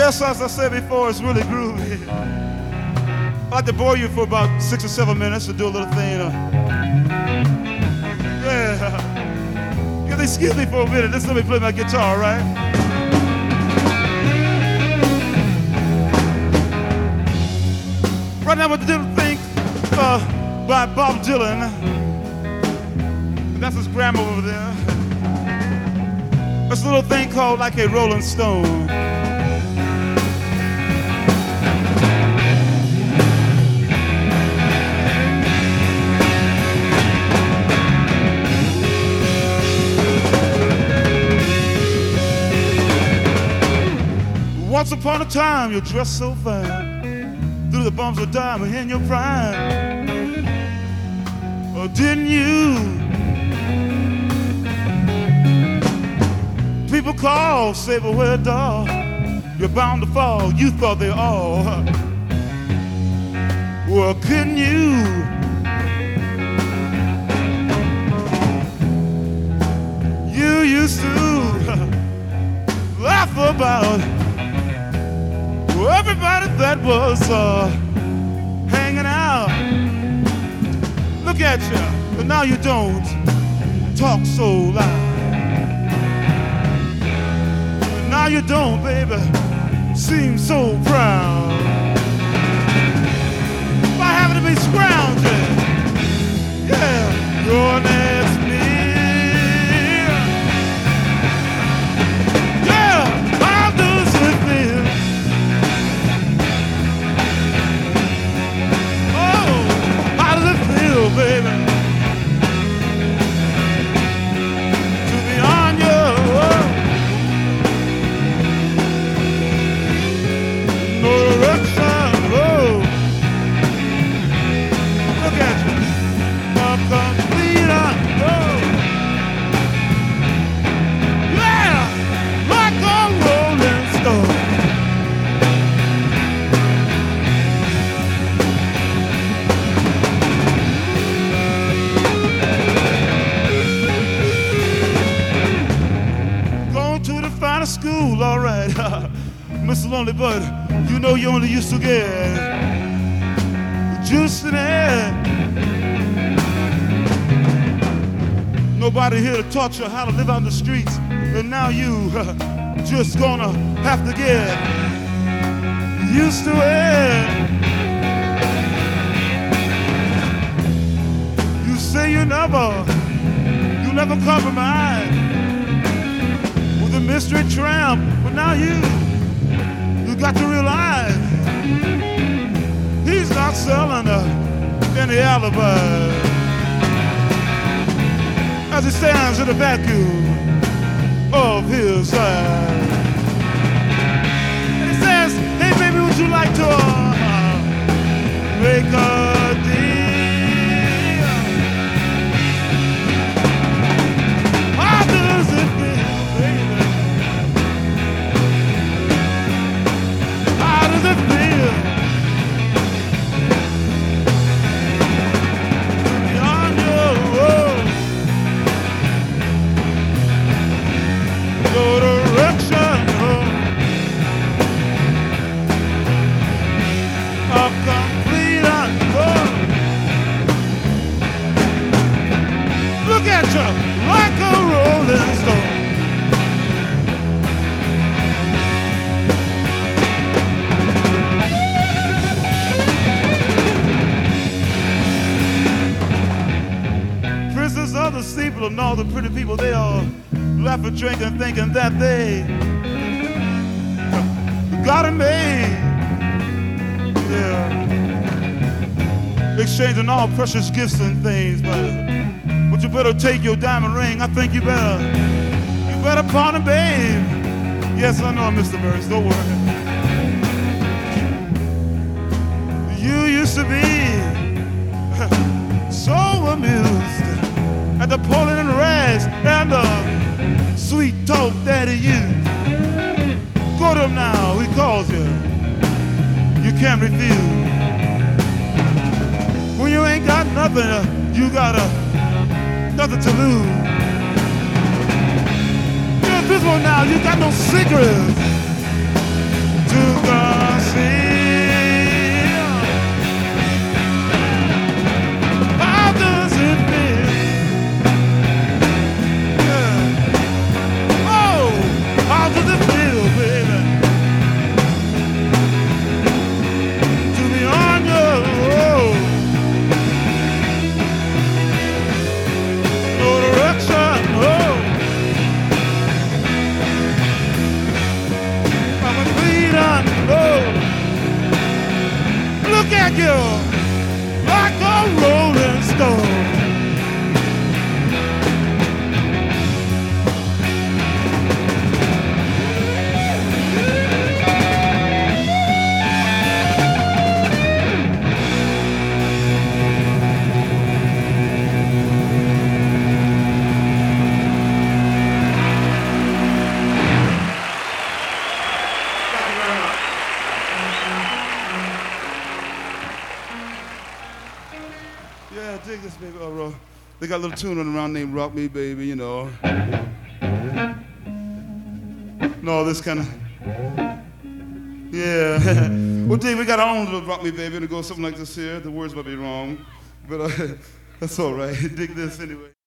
Yes, as I said before, it's really groovy. I'd like to bore you for about 6 or 7 minutes to do a little thing. Yeah. Excuse me for a minute. Just let me play my guitar, right? Right now, we're doing a thing by Bob Dylan. That's his grandma over there. It's a little thing called Like a Rolling Stone. Once upon a time, you dressed so fine, through the bumps of diamond in your prime. Or didn't you? People call, say, but where, dog? You're bound to fall. You thought they all. Well, couldn't you? You used to laugh about everybody that was hanging out. Look at you, but now you don't talk so loud. And now you don't, baby, seem so proud. By having to be scrounging, yeah, your next meal. Yeah, how does it feel? Baby, to be on your own. No direction, oh. Look at you, a complete unknown. Yeah, like a rolling stone. School, all right, Mr. Lonely Bud, you know you only used to get juice in it. Nobody here to taught you how to live on the streets, and now you just gonna have to get used to it. You say you never compromise. The mystery tramp, but now you got to realize he's not selling any alibi as he stands in the vacuum of his side. And he says, hey baby, would you like to make a deal? How does it feel, baby? How does it feel to be on your own? No direction, a complete unknown. Look at you, like a rolling stone. Other people and all the pretty people, they all laugh and drink and thinking that they got it made. Yeah, exchanging all precious gifts and things, but you better take your diamond ring. I think you better pawn it, babe. Yes, I know, Mr. Burns, don't worry. You used to be so amused at the pulling and rags and the sweet talk that he used. Go to him now, he calls you. You can't refuse. When you ain't got nothing, you got nothing to lose. Here's this one now, you got no secrets to like you, like a rolling stone. Yeah, dig this, baby. Oh, they got a little tune on around named Rock Me, Baby, you know. No, this kind of. Yeah. Well, dig, we got our own little Rock Me, Baby, and it goes something like this here. The words might be wrong, but that's all right. Dig this anyway.